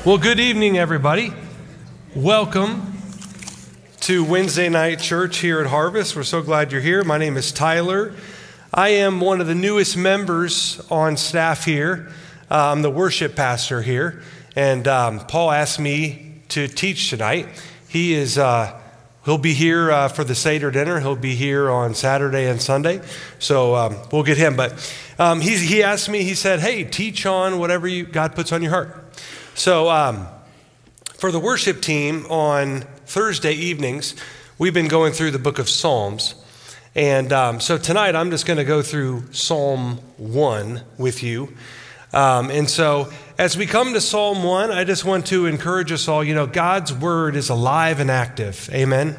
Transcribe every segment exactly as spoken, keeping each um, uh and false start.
Well, good evening, everybody. Welcome to Wednesday night church here at Harvest. We're so glad you're here. My name is Tyler. I am one of the newest members on staff here. Uh, I'm the worship pastor here, and um, Paul asked me to teach tonight. He is uh, he'll be here uh, for the Seder dinner. He'll be here on Saturday and Sunday, so um, we'll get him. But um, he he asked me. He said, "Hey, teach on whatever you, God puts on your heart." So um, for the worship team on Thursday evenings, we've been going through the book of Psalms. And um, so tonight I'm just going to go through Psalm one with you. Um, and so as we come to Psalm one, I just want to encourage us all, you know, God's word is alive and active. Amen.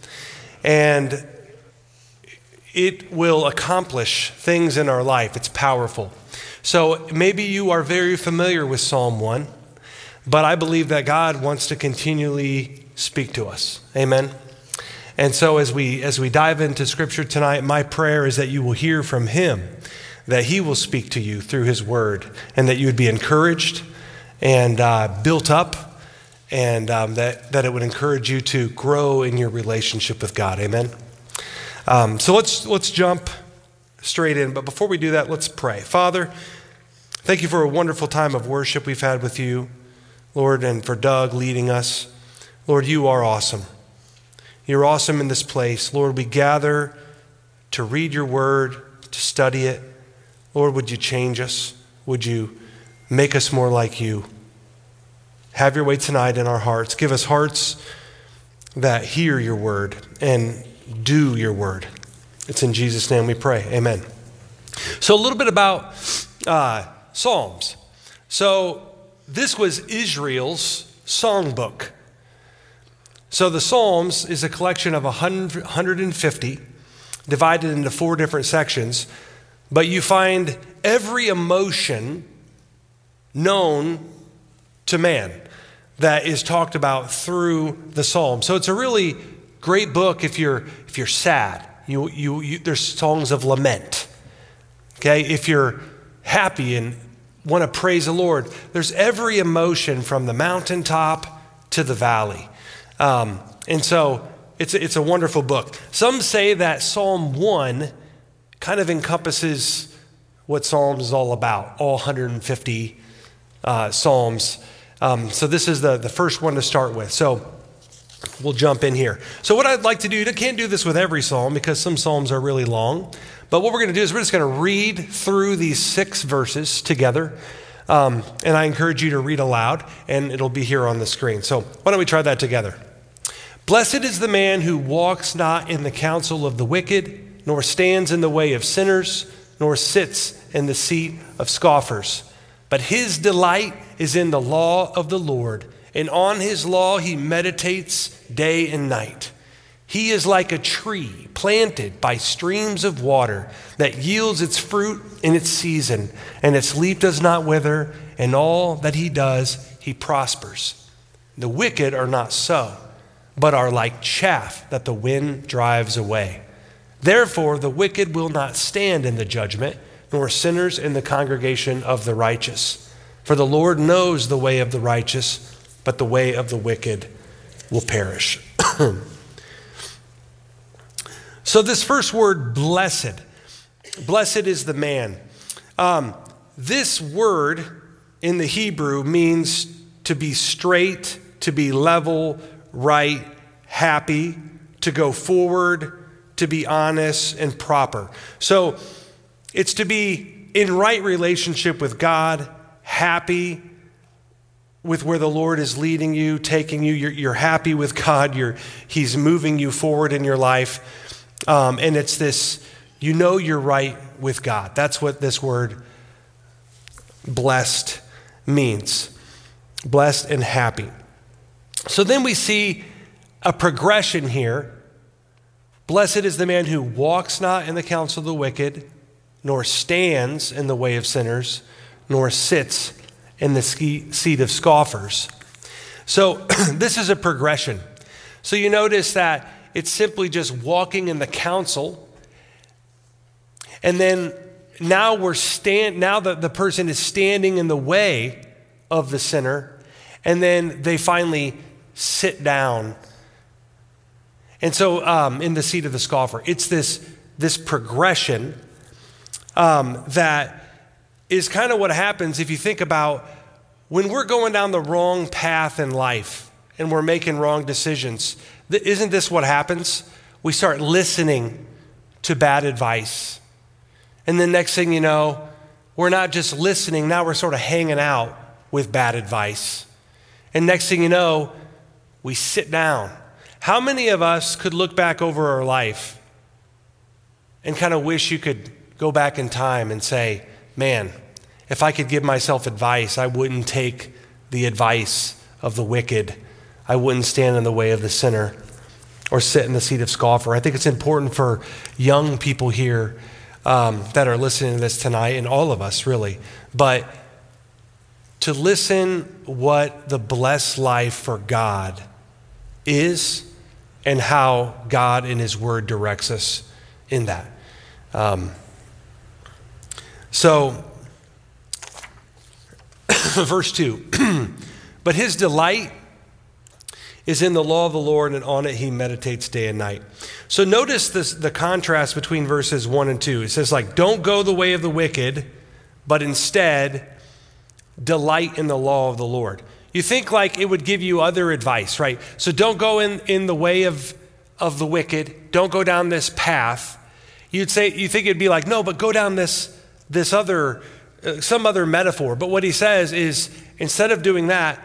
And it will accomplish things in our life. It's powerful. So maybe you are very familiar with Psalm one. But I believe that God wants to continually speak to us. Amen. And so as we as we dive into Scripture tonight, my prayer is that you will hear from Him, that He will speak to you through His Word, and that you would be encouraged and uh, built up, and um, that, that it would encourage you to grow in your relationship with God. Amen. Um, so let's let's jump straight in. But before we do that, let's pray. Father, thank you for a wonderful time of worship we've had with you, Lord, and for Doug leading us. Lord, you are awesome. You're awesome in this place. Lord, we gather to read your word, to study it. Lord, would you change us? Would you make us more like you? Have your way tonight in our hearts. Give us hearts that hear your word and do your word. It's in Jesus' name we pray. Amen. So a little bit about uh, Psalms. So this was Israel's songbook. So the Psalms is a collection of one hundred fifty, divided into four different sections, but you find every emotion known to man that is talked about through the Psalms. So it's a really great book if you're if you're sad. You, you, you there's songs of lament. Okay, if you're happy and want to praise the Lord, there's every emotion from the mountaintop to the valley. Um, and so it's a, it's a wonderful book. Some say that Psalm one kind of encompasses what Psalms is all about, all one hundred fifty uh, Psalms. Um, so this is the, the first one to start with. So we'll jump in here. So what I'd like to do, I can't do this with every Psalm because some Psalms are really long. But what we're going to do is we're just going to read through these six verses together. Um, and I encourage you to read aloud, and it'll be here on the screen. So why don't we try that together? Blessed is the man who walks not in the counsel of the wicked, nor stands in the way of sinners, nor sits in the seat of scoffers. But his delight is in the law of the Lord, and on his law he meditates day and night. He is like a tree planted by streams of water that yields its fruit in its season, and its leaf does not wither, and all that he does, he prospers. The wicked are not so, but are like chaff that the wind drives away. Therefore, the wicked will not stand in the judgment, nor sinners in the congregation of the righteous. For the Lord knows the way of the righteous, but the way of the wicked will perish. So this first word, blessed. Blessed is the man. Um, this word in the Hebrew means to be straight, to be level, right, happy, to go forward, to be honest and proper. So it's to be in right relationship with God, happy with where the Lord is leading you, taking you. You're, you're happy with God. You're, he's moving you forward in your life. Um, and it's this, you know you're right with God. That's what this word blessed means. Blessed and happy. So then we see a progression here. Blessed is the man who walks not in the counsel of the wicked, nor stands in the way of sinners, nor sits in the seat of scoffers. So this is a progression. So you notice that it's simply just walking in the counsel. And then now we're stand now that the person is standing in the way of the sinner. and then they finally sit down. And so um, in the seat of the scoffer, it's this, this progression um, that is kind of what happens if you think about when we're going down the wrong path in life and we're making wrong decisions. Th- isn't this what happens? We start listening to bad advice. And then next thing you know, we're not just listening, now we're sort of hanging out with bad advice. And next thing you know, we sit down. How many of us could look back over our life and kind of wish you could go back in time and say, man, if I could give myself advice, I wouldn't take the advice of the wicked. I wouldn't stand in the way of the sinner or sit in the seat of scoffer. I think it's important for young people here um, that are listening to this tonight, and all of us really, but to listen what the blessed life for God is and how God in his word directs us in that. Um, so, verse two, but his delight is in the law of the Lord, and on it he meditates day and night. So notice this, the contrast between verses one and two. It says like, don't go the way of the wicked, but instead delight in the law of the Lord. You think like it would give you other advice, right? So don't go in, in the way of, of the wicked. Don't go down this path. You'd say, you think it'd be like, no, but go down this, this other, uh, some other metaphor. But what he says is, instead of doing that,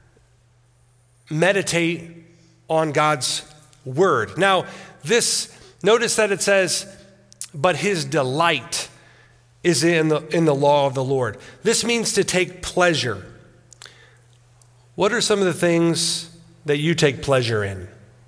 meditate on God's word. Now, this, notice that it says, but his delight is in the, in the law of the Lord. This means to take pleasure. What are some of the things that you take pleasure in?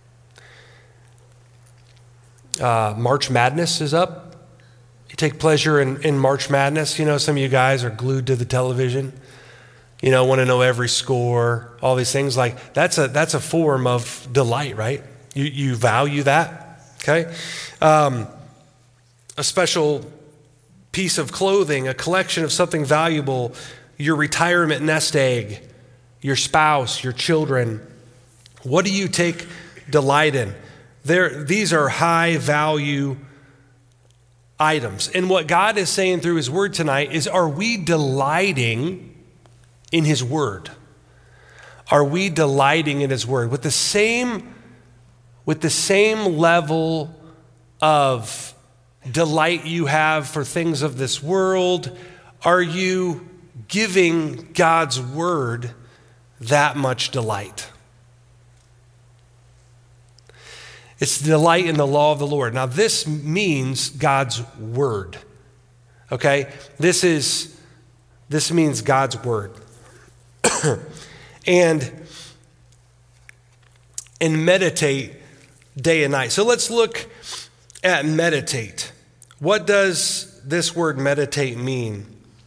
Uh, March Madness is up. You take pleasure in, in March Madness. You know, some of you guys are glued to the television. You know, want to know every score, all these things. Like, that's a that's a form of delight, right? You you value that, okay? Um, a special piece of clothing, a collection of something valuable, your retirement nest egg, your spouse, your children. What do you take delight in? There, these are high value items. And what God is saying through his word tonight is, are we delighting in his word? Are we delighting in his word with the same, with the same level of delight you have for things of this world? Are you giving God's word that much delight? It's the delight in the law of the Lord. Now, this means God's word, okay? This is, this means God's word. and, and meditate day and night. So let's look at meditate. What does this word meditate mean?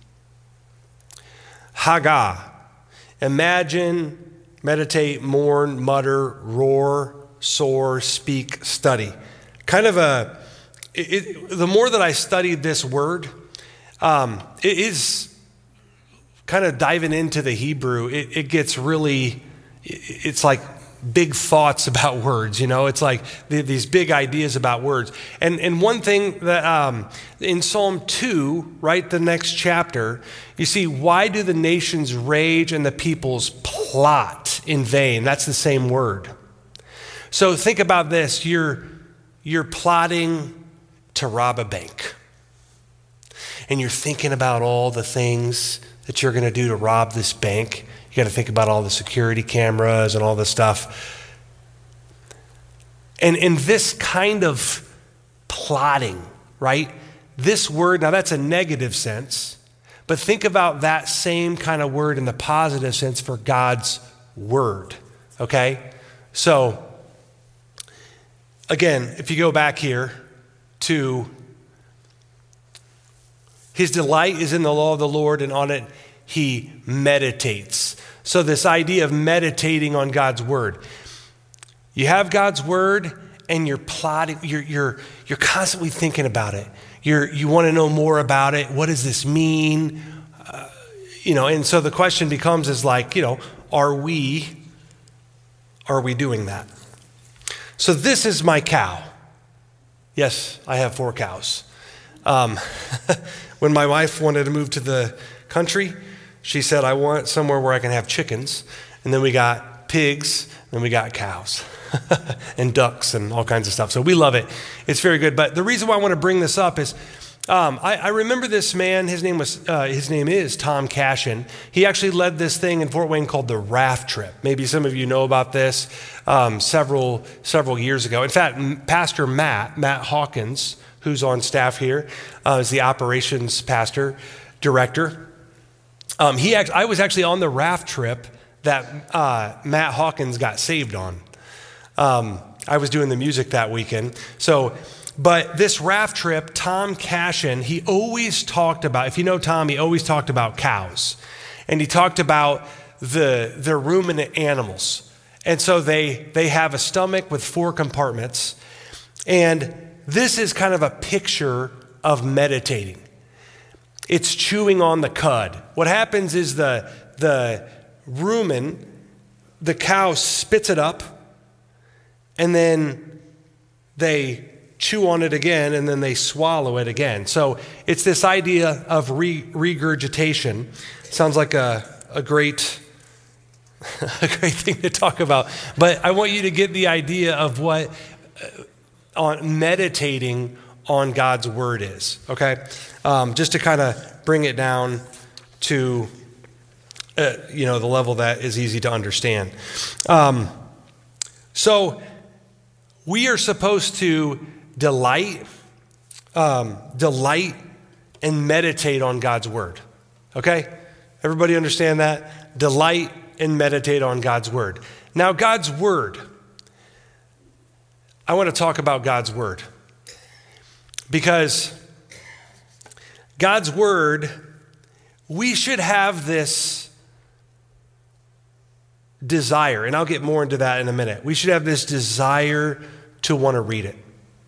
Haggah. Imagine, meditate, mourn, mutter, roar, soar, speak, study. Kind of a, it, it, the more that I studied this word, um, it is kind of diving into the Hebrew. It, it gets really, it, it's like big thoughts about words, you know, it's like the, these big ideas about words. And and one thing that um, in Psalm two, right, the next chapter, you see, why do the nations rage and the peoples plot in vain? That's the same word. So think about this, you're, you're plotting to rob a bank. And you're thinking about all the things that you're going to do to rob this bank. You got to think about all the security cameras and all this stuff. And in this kind of plotting, right? This word, now that's a negative sense, but think about that same kind of word in the positive sense for God's word, okay? So, again, if you go back here to his delight is in the law of the Lord, and on it he meditates. So this idea of meditating on God's word. You have God's word and you're plotting, you're, you're, you're constantly thinking about it. You're, you want to know more about it. What does this mean? Uh, you know, and so the question becomes is like, you know, are we, are we doing that? So this is my cow. Yes, I have four cows. Um, when my wife wanted to move to the country, she said, I want somewhere where I can have chickens. And then we got pigs, and we got cows and ducks and all kinds of stuff. So we love it. It's very good. But the reason why I want to bring this up is um, I, I remember this man. His name was uh, his name is Tom Cashin. He actually led this thing in Fort Wayne called the Raft Trip. Maybe some of you know about this. Um, several several years ago. In fact, Pastor Matt Matt Hawkins, who's on staff here, uh, is the operations pastor director. Um, he act, I was actually on the raft trip that uh, Matt Hawkins got saved on. Um, I was doing the music that weekend. So, but this raft trip, Tom Cashin, he always talked about, if you know Tom, he always talked about cows. And he talked about the, the ruminant animals. And so they, they have a stomach with four compartments. And this is kind of a picture of meditating. It's chewing on the cud. What happens is the, the rumen, the cow spits it up, and then they chew on it again, and then they swallow it again. So it's this idea of re- regurgitation. Sounds like a, a great, a great thing to talk about. But I want you to get the idea of what uh, on meditating on God's word is, okay? Um, just to kind of bring it down to, uh, you know, the level that is easy to understand. Um, so we are supposed to delight, um, delight and meditate on God's word, okay? Everybody understand that? Delight and meditate on God's word. Now, God's word, I want to talk about God's word. Because God's word, we should have this desire, and I'll get more into that in a minute. We should have this desire to want to read it.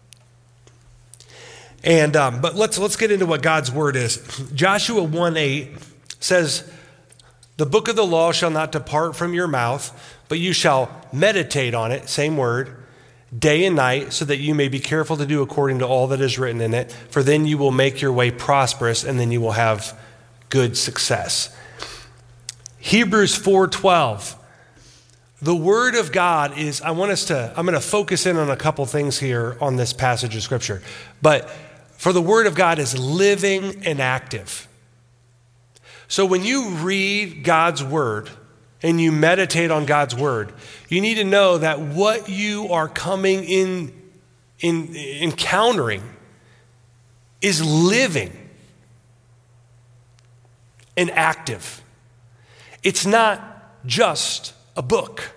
And um, but let's let's get into what God's word is. Joshua one eight says, "The book of the law shall not depart from your mouth, but you shall meditate on it," same word, "day and night, so that you may be careful to do according to all that is written in it. For then you will make your way prosperous, and then you will have good success." Hebrews four twelve. The word of God is, I want us to, I'm going to focus in on a couple things here on this passage of scripture. But for the word of God is living and active. So when you read God's word and you meditate on God's word, you need to know that what you are coming in, in encountering is living and active. It's not just a book.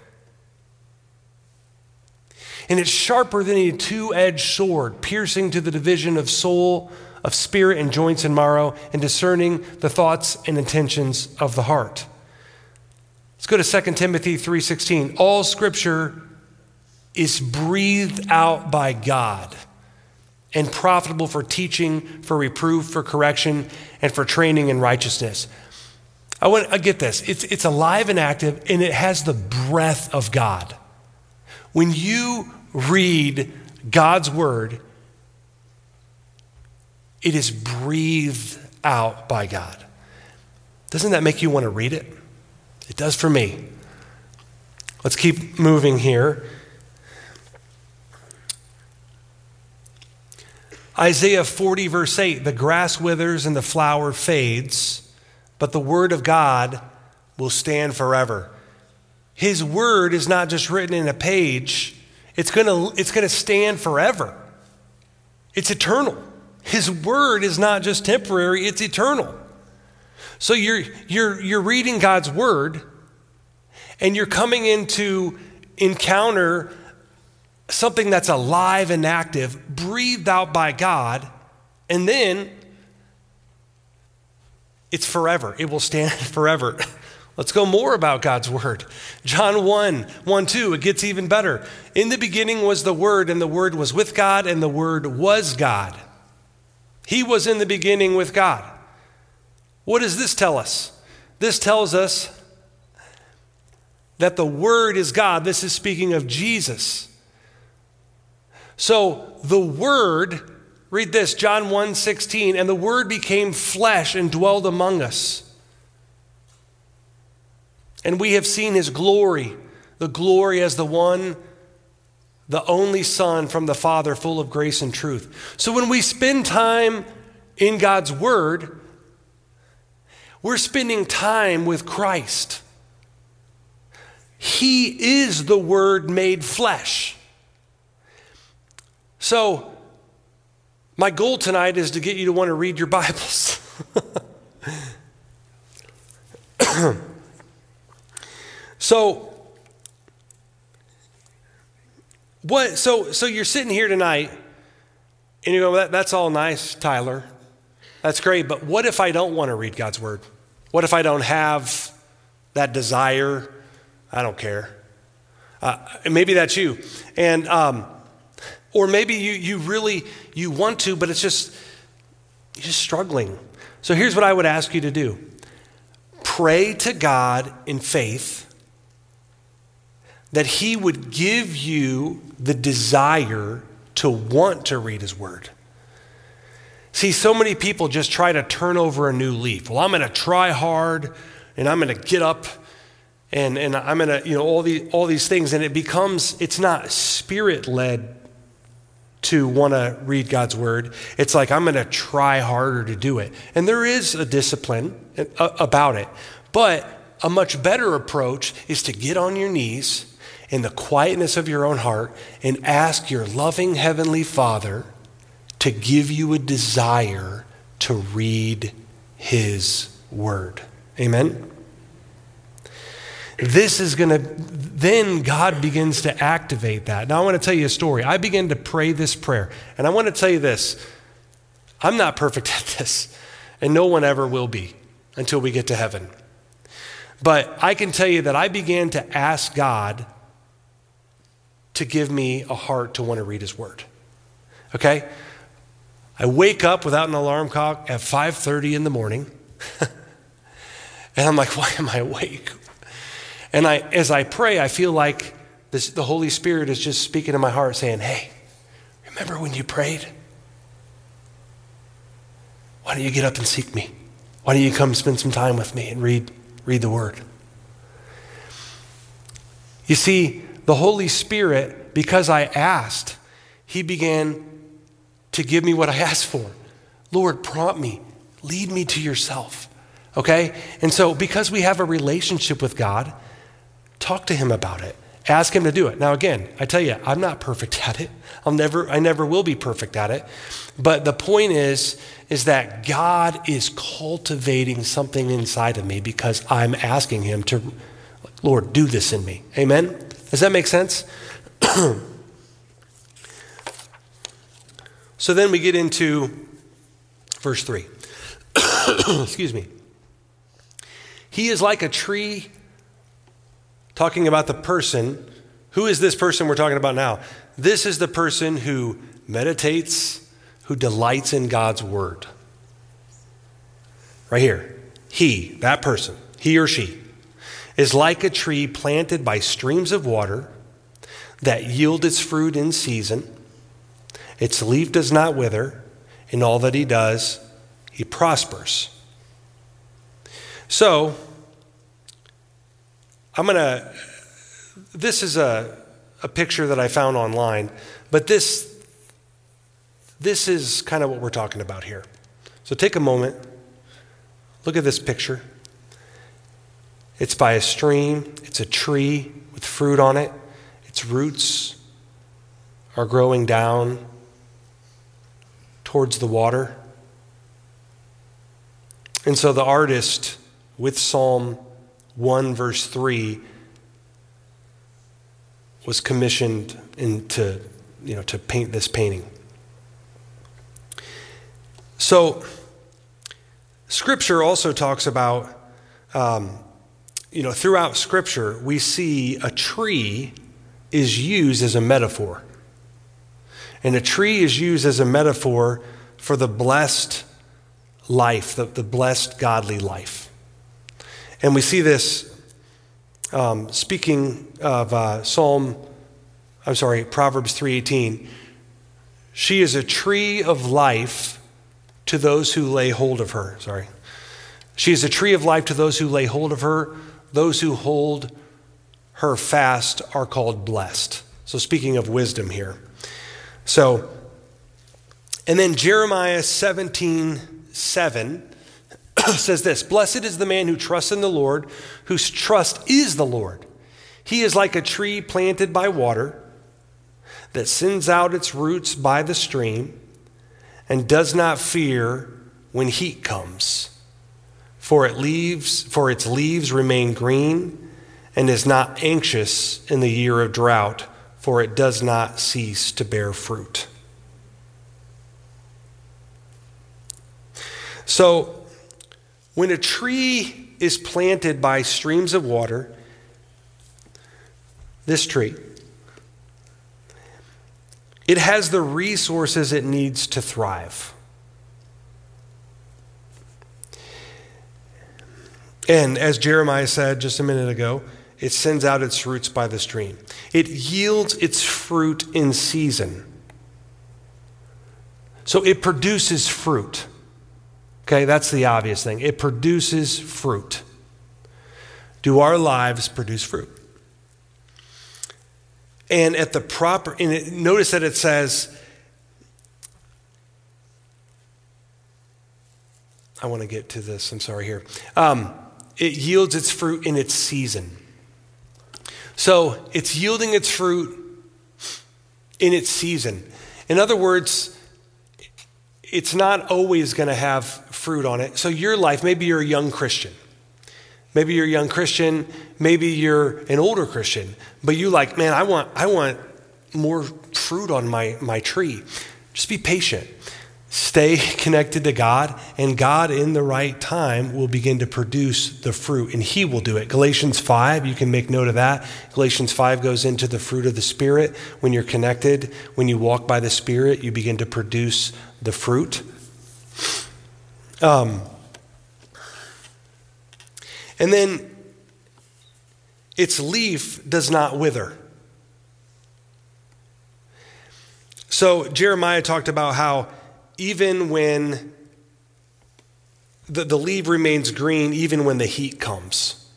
And it's sharper than a two-edged sword, piercing to the division of soul, of spirit and joints and marrow, and discerning the thoughts and intentions of the heart. Let's go to Second Timothy three sixteen. All scripture is breathed out by God and profitable for teaching, for reproof, for correction, and for training in righteousness. I want I get this. It's, it's alive and active, and it has the breath of God. When you read God's word, it is breathed out by God. Doesn't that make you want to read it? It does for me. Let's keep moving here. Isaiah forty verse eight, "The grass withers and the flower fades, but the word of God will stand forever." His word is not just written in a page. It's gonna, it's gonna stand forever. It's eternal. His word is not just temporary, it's eternal. So you're, you're, you're reading God's word, and you're coming into encounter something that's alive and active, breathed out by God, and then it's forever. It will stand forever. Let's go more about God's word. John one, one, two, it gets even better. "In the beginning was the Word, and the Word was with God, and the Word was God." He was in the beginning with God. What does this tell us? This tells us that the Word is God. This is speaking of Jesus. So the Word, read this, John one sixteen, and the Word became flesh and dwelled among us. And we have seen his glory, the glory as the one, the only Son from the Father, full of grace and truth. So when we spend time in God's Word, we're spending time with Christ. He is the Word made flesh. So my goal tonight is to get you to want to read your Bibles. So, what? So, so you're sitting here tonight, and you go, that, "That's all nice, Tyler. That's great. But what if I don't want to read God's Word? What if I don't have that desire? I don't care." Uh, maybe that's you, and um, or maybe you you really you want to, but it's just you're just struggling. So here's what I would ask you to do: pray to God in faith that he would give you the desire to want to read his Word. See, so many people just try to turn over a new leaf. Well, I'm going to try hard, and I'm going to get up, and, and I'm going to, you know, all, the, all these things, and it becomes, it's not spirit-led to want to read God's Word. It's like, I'm going to try harder to do it. And there is a discipline about it, but a much better approach is to get on your knees in the quietness of your own heart and ask your loving Heavenly Father to give you a desire to read his Word. Amen? This is going to, then God begins to activate that. Now I want to tell you a story. I began to pray this prayer, and I want to tell you this. I'm not perfect at this, and no one ever will be until we get to heaven. But I can tell you that I began to ask God to give me a heart to want to read his Word. Okay? I wake up without an alarm clock at five thirty in the morning. And I'm like, why am I awake? And I, as I pray, I feel like this, the Holy Spirit is just speaking to my heart saying, hey, remember when you prayed? Why don't you get up and seek me? Why don't you come spend some time with me and read, read the Word? You see, the Holy Spirit, because I asked, he began to give me what I asked for. Lord, prompt me, lead me to yourself, okay? And so because we have a relationship with God, talk to him about it. Ask him to do it. Now again, I tell you, I'm not perfect at it. I'll never, I never will be perfect at it. But the point is, is that God is cultivating something inside of me because I'm asking him to, Lord, do this in me. Amen? Does that make sense? So then we get into verse three. Excuse me. He is like a tree, talking about the person. Who is this person we're talking about now? This is the person who meditates, who delights in God's Word. Right here. He, that person, he or she, is like a tree planted by streams of water that yield its fruit in season. Its leaf does not wither. In all that he does, he prospers. So, I'm going to, this is a, a picture that I found online, but this, this is kind of what we're talking about here. So take a moment, look at this picture. It's by a stream, it's a tree with fruit on it. Its roots are growing down towards the water. And so the artist, with Psalm one verse three, was commissioned into, you know, to paint this painting. So Scripture also talks about, um, you know, throughout Scripture, we see a tree is used as a metaphor. And a tree is used as a metaphor for the blessed life, the, the blessed godly life. And we see this um, speaking of uh, Psalm, I'm sorry, Proverbs three eighteen, she is a tree of life to those who lay hold of her. Sorry. She is a tree of life to those who lay hold of her. Those who hold her fast are called blessed. So speaking of wisdom here. So, and then Jeremiah seventeen seven says this, blessed is the man who trusts in the Lord, whose trust is the Lord. He is like a tree planted by water that sends out its roots by the stream and does not fear when heat comes. For it leaves, for its leaves remain green and is not anxious in the year of drought, for it does not cease to bear fruit. So, when a tree is planted by streams of water, this tree, it has the resources it needs to thrive. And as Jeremiah said just a minute ago, it sends out its roots by the stream. It yields its fruit in season. So it produces fruit. Okay, that's the obvious thing. It produces fruit. Do our lives produce fruit? And at the proper, and it, notice that it says, I want to get to this, I'm sorry here. Um, it yields its fruit in its season. So it's yielding its fruit in its season. In other words, it's not always going to have fruit on it. So your life, maybe you're a young Christian. Maybe you're a young Christian. Maybe you're an older Christian. But you like, man, I want I want more fruit on my, my tree. Just be patient. Stay connected to God, and God in the right time will begin to produce the fruit, and he will do it. Galatians five, you can make note of that. Galatians five goes into the fruit of the Spirit. When you're connected, when you walk by the Spirit, you begin to produce the fruit. Um, and then its leaf does not wither. So Jeremiah talked about how even when the, the leaf remains green, even when the heat comes.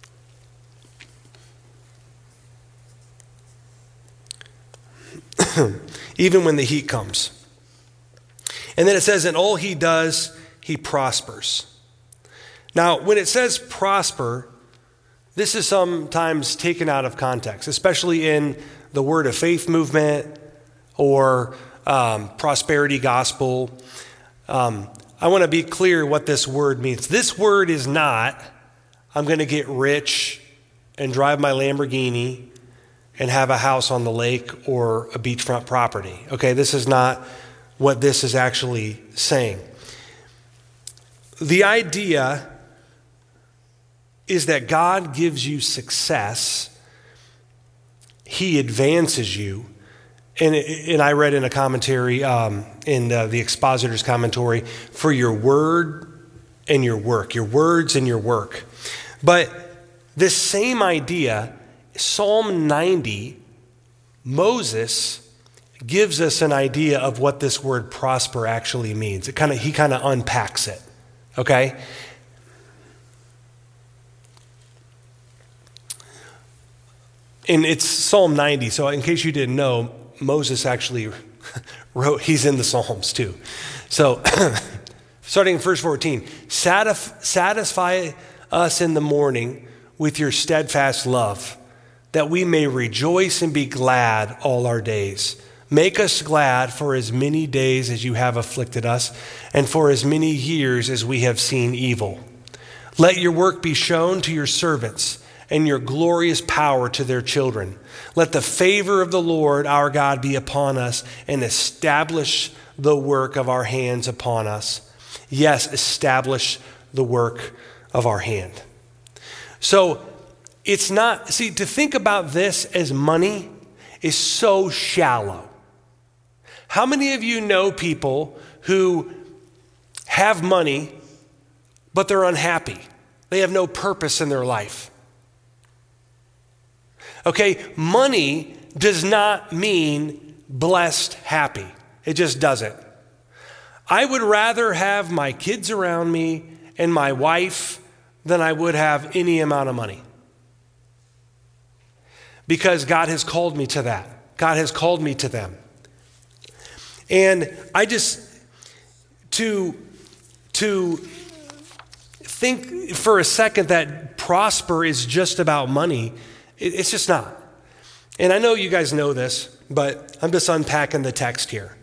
Even when the heat comes. And then it says, in all he does, he prospers. Now, when it says prosper, this is sometimes taken out of context, especially in the Word of Faith movement or um, prosperity gospel. Um, I want to be clear what this word means. This word is not, I'm going to get rich and drive my Lamborghini and have a house on the lake or a beachfront property. Okay, this is not what this is actually saying. The idea is that God gives you success, he advances you, and, and I read in a commentary, um, in uh, the expositor's commentary, for your word and your work, your words and your work. But this same idea, Psalm ninety, Moses gives us an idea of what this word prosper actually means. It kind of he kind of unpacks it. Okay? And it's Psalm ninety, so in case you didn't know, Moses actually wrote, he's in the Psalms too. So, starting in verse fourteen, Satisf- satisfy us in the morning with your steadfast love, that we may rejoice and be glad all our days. Make us glad for as many days as you have afflicted us, and for as many years as we have seen evil. Let your work be shown to your servants, and your glorious power to their children. Let the favor of the Lord our God be upon us, and establish the work of our hands upon us. Yes, establish the work of our hand. So it's not, see, to think about this as money is so shallow. How many of you know people who have money, but they're unhappy? They have no purpose in their life. Okay, money does not mean blessed, happy. It just doesn't. I would rather have my kids around me and my wife than I would have any amount of money. Because God has called me to that. God has called me to them. And I just, to, to think for a second that prosper is just about money, it, it's just not. And I know you guys know this, but I'm just unpacking the text here.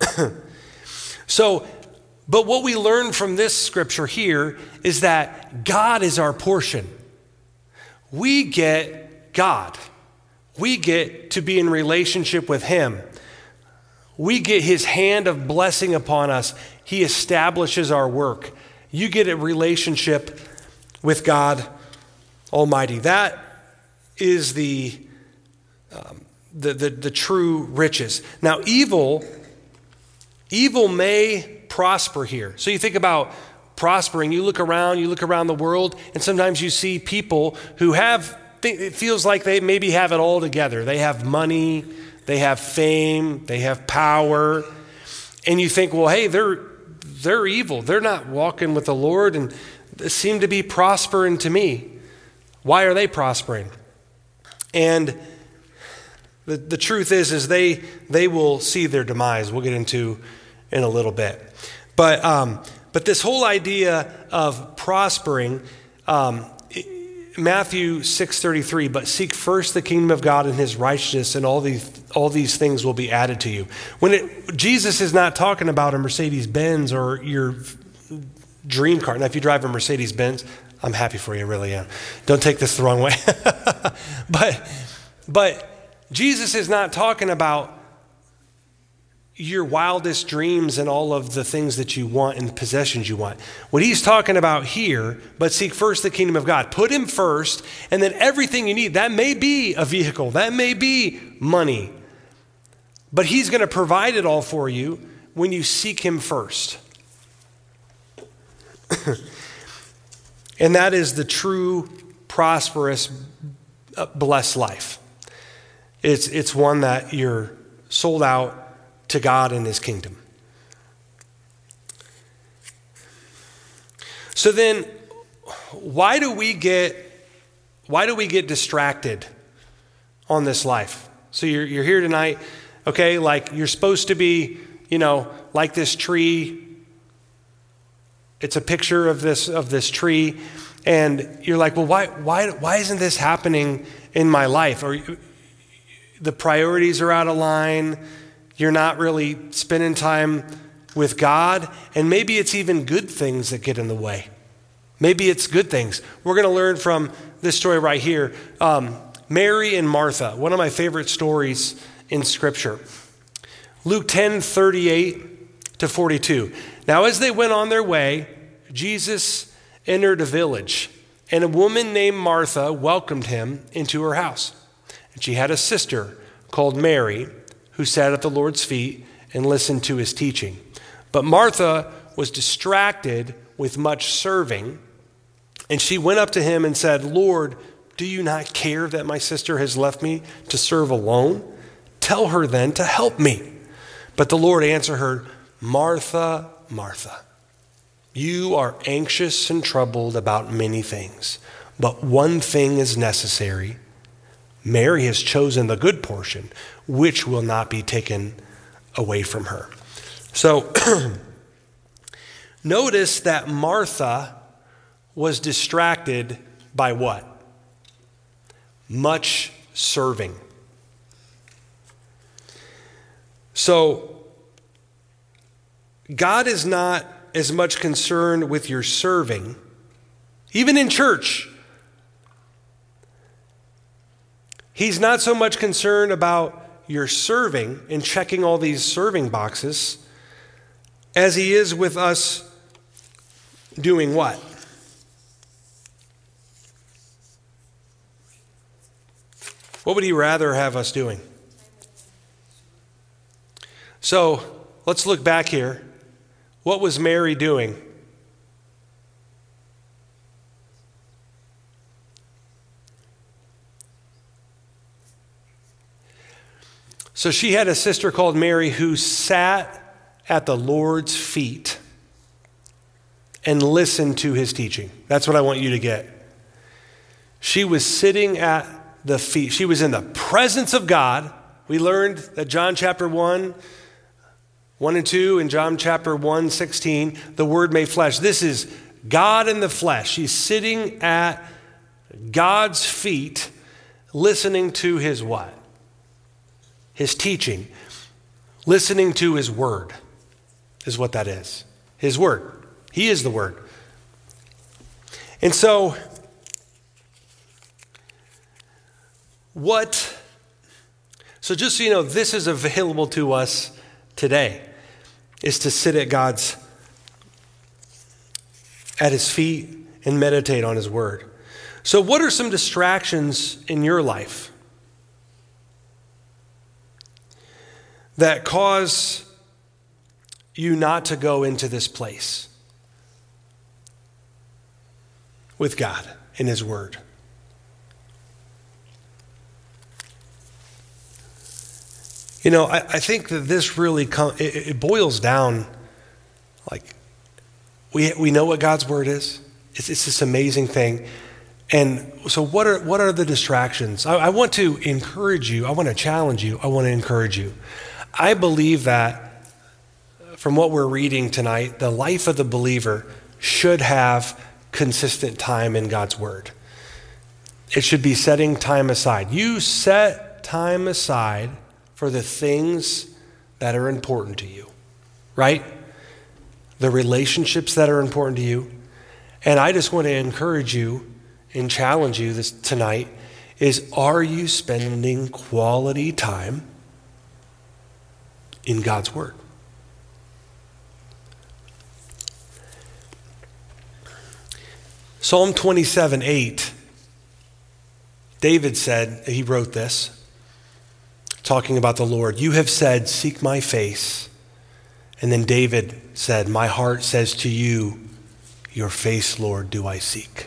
So, but what we learn from this scripture here is that God is our portion. We get God. We get to be in relationship with him. We get his hand of blessing upon us. He establishes our work. You get a relationship with God Almighty. That is the, um, the, the, the true riches. Now, evil, evil may prosper here. So you think about prospering. You look around, you look around the world, and sometimes you see people who have, it feels like they maybe have it all together. They have money, they have fame, they have power. And you think, well, hey, they're they're evil. They're not walking with the Lord and they seem to be prospering to me. Why are they prospering? And the, the truth is, is they they will see their demise. We'll get into in a little bit. But um, but this whole idea of prospering, um, Matthew six thirty-three, but seek first the kingdom of God and his righteousness, and all these all these things will be added to you. When it, Jesus is not talking about a Mercedes-Benz or your dream car. Now, if you drive a Mercedes-Benz, I'm happy for you, I really am. Don't take this the wrong way. but but Jesus is not talking about your wildest dreams and all of the things that you want and possessions you want. What he's talking about here, but seek first the kingdom of God. Put him first, and then everything you need. That may be a vehicle. That may be money. But he's going to provide it all for you when you seek him first. And that is the true, prosperous, blessed life. It's, it's one that you're sold out to God and his kingdom. So then, why do we get why do we get distracted on this life? So you're you're here tonight, okay, like you're supposed to be, you know, like this tree. It's a picture of this of this tree, and you're like, well, why why why isn't this happening in my life? Or the priorities are out of line. You're not really spending time with God, and maybe it's even good things that get in the way. Maybe it's good things. We're going to learn from this story right here. Um, Mary and Martha, one of my favorite stories in Scripture. Luke ten, thirty-eight to forty-two. Now, as they went on their way, Jesus entered a village, and a woman named Martha welcomed him into her house. And she had a sister called Mary, who sat at the Lord's feet and listened to his teaching. But Martha was distracted with much serving, and she went up to him and said, Lord, do you not care that my sister has left me to serve alone? Tell her then to help me. But the Lord answered her, Martha, Martha, you are anxious and troubled about many things, but one thing is necessary. Mary has chosen the good portion, which will not be taken away from her. So notice that Martha was distracted by what? Much serving. So God is not as much concerned with your serving, even in church. He's not so much concerned about your serving and checking all these serving boxes as he is with us doing what? What would he rather have us doing? So let's look back here. What was Mary doing? So she had a sister called Mary who sat at the Lord's feet and listened to his teaching. That's what I want you to get. She was sitting at the feet. She was in the presence of God. We learned that John chapter one, one and two, and John chapter one, sixteen, the Word made flesh. This is God in the flesh. She's sitting at God's feet, listening to his what? His teaching. Listening to his word is what that is. His word. He is the word. And so, what, so just so you know, this is available to us today, is to sit at God's, at his feet and meditate on his word. So what are some distractions in your life that cause you not to go into this place with God in his word? You know, I, I think that this really com- it, it boils down, like, we we know what God's word is. It's, it's this amazing thing. And so what are what are the distractions? I, I want to encourage you. I want to challenge you. I want to encourage you. I believe that from what we're reading tonight, the life of the believer should have consistent time in God's word. It should be setting time aside. You set time aside for the things that are important to you, right? The relationships that are important to you. And I just want to encourage you and challenge you this tonight is, are you spending quality time in God's word? Psalm twenty-seven, eight, David said, he wrote this, talking about the Lord. You have said, seek my face. And then David said, my heart says to you, your face, Lord, do I seek.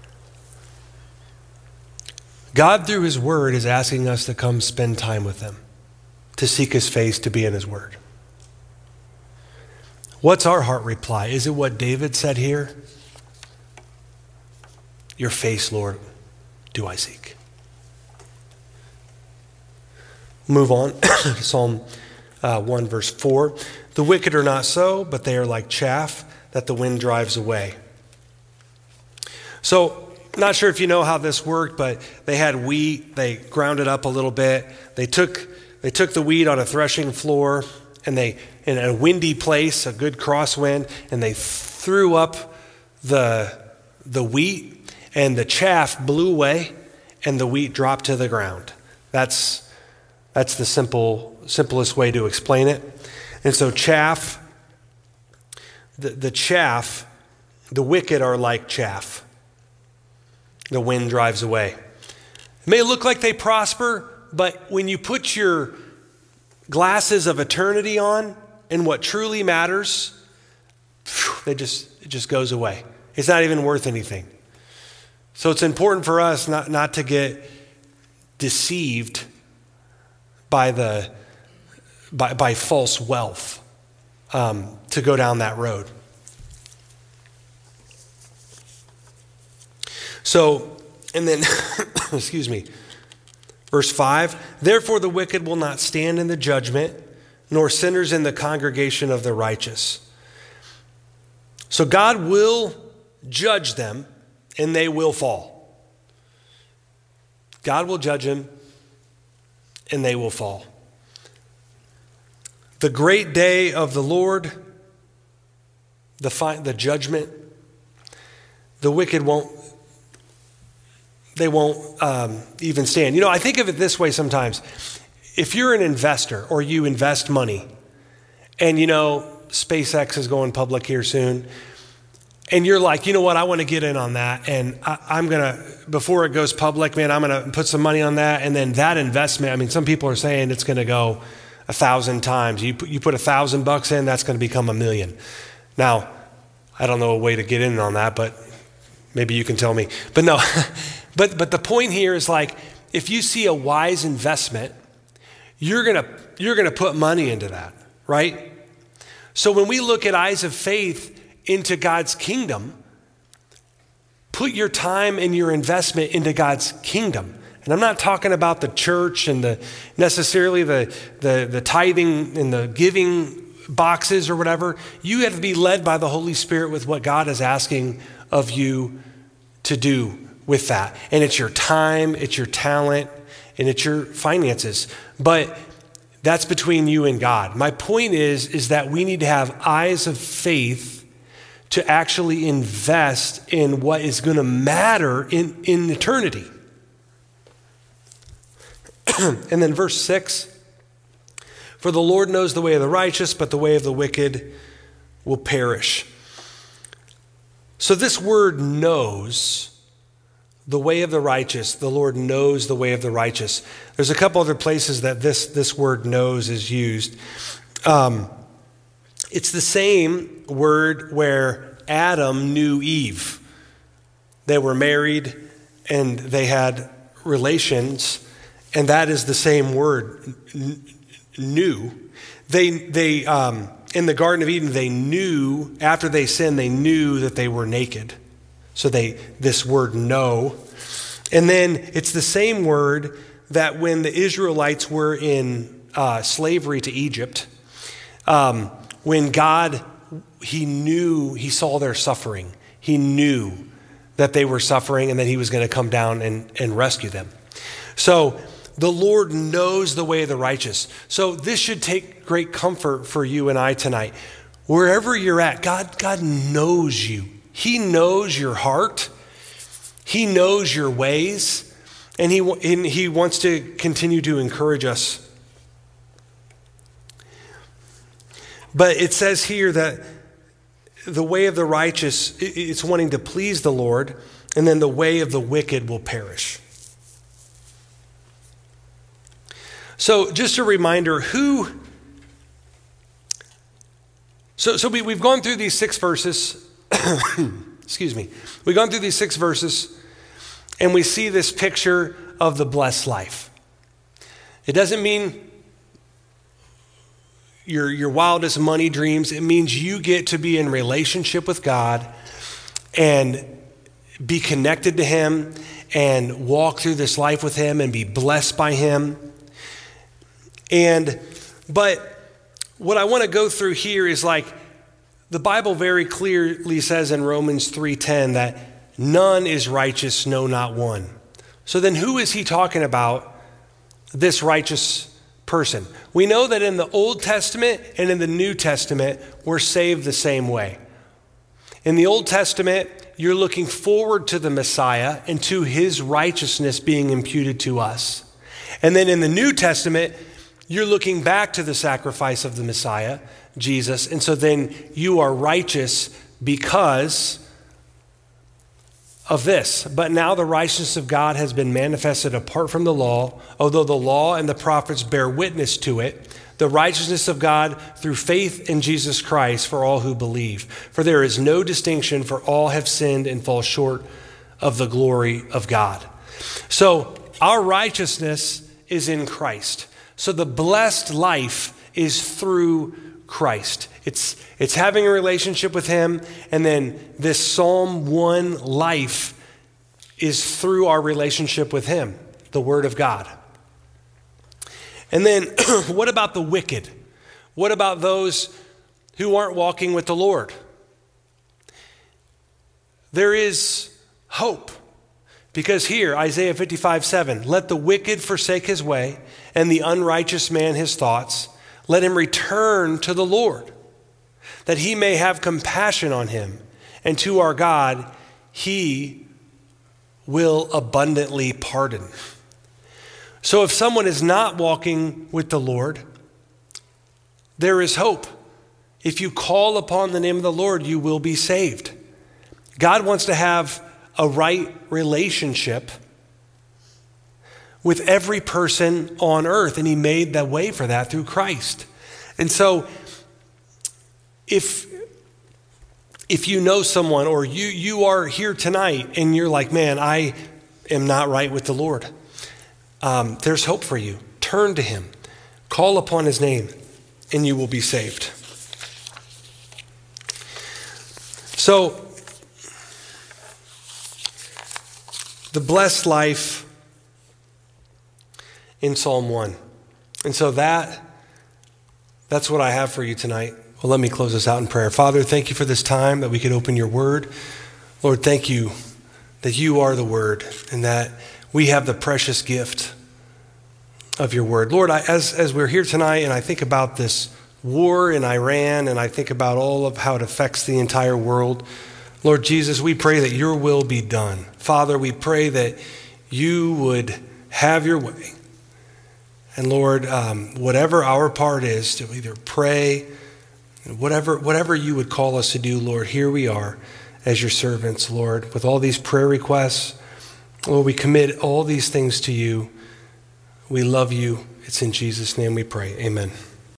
God, through his word, is asking us to come spend time with him, to seek his face, to be in his word. What's our heart reply? Is it what David said here? Your face, Lord, do I seek. Move on. Psalm uh, one, verse four. The wicked are not so, but they are like chaff that the wind drives away. So, not sure if you know how this worked, but they had wheat. They ground it up a little bit. They took they took the wheat on a threshing floor, and they in a windy place, a good crosswind, and they threw up the the wheat, and the chaff blew away, and the wheat dropped to the ground. That's that's the simple simplest way to explain it. And so chaff, the, the chaff, the wicked are like chaff. The wind drives away. It may look like they prosper, but when you put your glasses of eternity on and what truly matters, they just it just goes away. It's not even worth anything. So it's important for us not, not to get deceived by the by, by false wealth, um, to go down that road. So, and then, excuse me, verse five, therefore the wicked will not stand in the judgment, nor sinners in the congregation of the righteous. So God will judge them, and they will fall. God will judge them, and they will fall. The great day of the Lord, the fi- the judgment, the wicked won't, they won't um, even stand. You know, I think of it this way sometimes. If you're an investor or you invest money, and you know, SpaceX is going public here soon, and you're like, you know what, I want to get in on that, and I, I'm going to, before it goes public, man, I'm going to put some money on that, and then that investment, I mean, some people are saying it's going to go a thousand times. You put, you put a thousand bucks in, that's going to become a million. Now, I don't know a way to get in on that, but maybe you can tell me. But no, but but the point here is, like, if you see a wise investment, you're gonna, you're gonna put money into that, right? So when we look at eyes of faith into God's kingdom, put your time and your investment into God's kingdom. And I'm not talking about the church and the necessarily the, the, the tithing and the giving boxes or whatever. You have to be led by the Holy Spirit with what God is asking of you to do with that. And it's your time, it's your talent, and it's your finances. But that's between you and God. My point is, is that we need to have eyes of faith to actually invest in what is going to matter in, in eternity. And then verse six, for the Lord knows the way of the righteous, but the way of the wicked will perish. So this word knows, the way of the righteous, the Lord knows the way of the righteous. There's a couple other places that this, this word knows is used. Um, it's the same word where Adam knew Eve. They were married and they had relations, and that is the same word, n- knew. They, they um, in the Garden of Eden, they knew, after they sinned, they knew that they were naked. So they, this word know. And then it's the same word that when the Israelites were in uh, slavery to Egypt, um, when God, he knew, he saw their suffering. He knew that they were suffering and that he was going to come down and, and rescue them. So the Lord knows the way of the righteous. So this should take great comfort for you and I tonight. Wherever you're at, God, God knows you. He knows your heart. He knows your ways. And he, and he wants to continue to encourage us. But it says here that the way of the righteous, it's wanting to please the Lord, and then the way of the wicked will perish. So just a reminder, who, so, so we, we've gone through these six verses, excuse me, we've gone through these six verses, and we see this picture of the blessed life. It doesn't mean your, your wildest money dreams. It means you get to be in relationship with God and be connected to him and walk through this life with him and be blessed by him. And, but what I want to go through here is like, the Bible very clearly says in Romans three ten that none is righteous, no, not one. So then who is he talking about, this righteous person? We know that in the Old Testament and in the New Testament, we're saved the same way. In the Old Testament, you're looking forward to the Messiah and to his righteousness being imputed to us. And then in the New Testament, you're looking back to the sacrifice of the Messiah, Jesus, and so then you are righteous because of this. But now the righteousness of God has been manifested apart from the law, although the law and the prophets bear witness to it, the righteousness of God through faith in Jesus Christ for all who believe. For there is no distinction, for all have sinned and fall short of the glory of God. So our righteousness is in Christ. So the blessed life is through Christ. It's, it's having a relationship with him, and then this Psalm one life is through our relationship with him, the Word of God. And then what about the wicked? What about those who aren't walking with the Lord? There is hope. Because here, Isaiah fifty-five seven, let the wicked forsake his way, and the unrighteous man his thoughts. Let him return to the Lord, that he may have compassion on him. And to our God, he will abundantly pardon. So if someone is not walking with the Lord, there is hope. If you call upon the name of the Lord, you will be saved. God wants to have a right relationship with every person on earth, and he made that way for that through Christ. And so if if you know someone, or you you are here tonight and you're like, man, I am not right with the Lord, um, there's hope for you. Turn to him. Call upon his name, and you will be saved. So, the blessed life in Psalm one. And so that, that's what I have for you tonight. Well, let me close this out in prayer. Father, thank you for this time that we could open your word. Lord, thank you that you are the word and that we have the precious gift of your word. Lord, I, as, as we're here tonight and I think about this war in Iran and I think about all of how it affects the entire world, Lord Jesus, we pray that your will be done. Father, we pray that you would have your way. And Lord, um, whatever our part is to either pray, whatever, whatever you would call us to do, Lord, here we are as your servants, Lord, with all these prayer requests. Lord, we commit all these things to you. We love you. It's in Jesus' name we pray. Amen.